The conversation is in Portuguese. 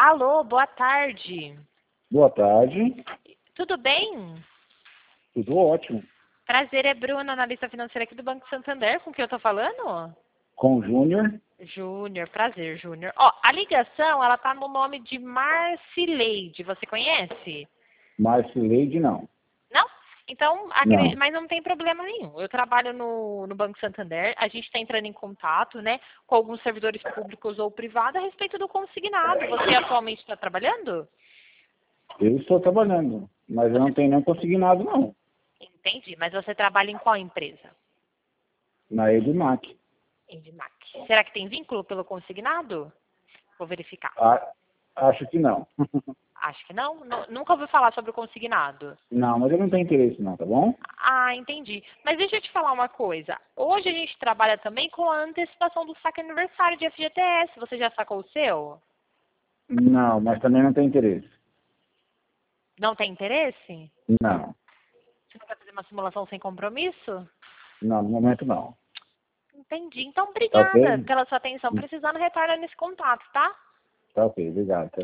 Alô, boa tarde. Boa tarde, Tudo bem? tudo ótimo. Prazer, é Bruna, analista financeira aqui do Banco Santander. Com quem eu tô falando? Com o Júnior, Júnior, prazer, Júnior. Ó, a ligação, ela tá no nome de Marcileide. Você conhece? Marcileide não. Não? Então, Não. mas não tem problema nenhum. Eu trabalho no Banco Santander, a gente está entrando em contato, né, com alguns servidores públicos ou privados a respeito do consignado. Você atualmente está trabalhando? Eu estou trabalhando, mas eu não tenho nem consignado não, Entendi, mas você trabalha em qual empresa? na Edmac. Endimac. Será que tem vínculo pelo consignado? Vou verificar. Acho que não. Acho que não. Nunca ouvi falar sobre o consignado. Não, mas eu não tenho interesse não, tá bom? Ah, entendi. Mas deixa eu te falar uma coisa. Hoje a gente trabalha também com a antecipação do saque aniversário de FGTS. Você já sacou o seu? Não, mas também não tenho interesse. Não tem interesse? Não, Você não quer fazer uma simulação sem compromisso? não, no momento não. Entendi. Então, Tá obrigada ok? pela sua atenção. Precisando, retorna nesse contato, tá? Tá ok, obrigado.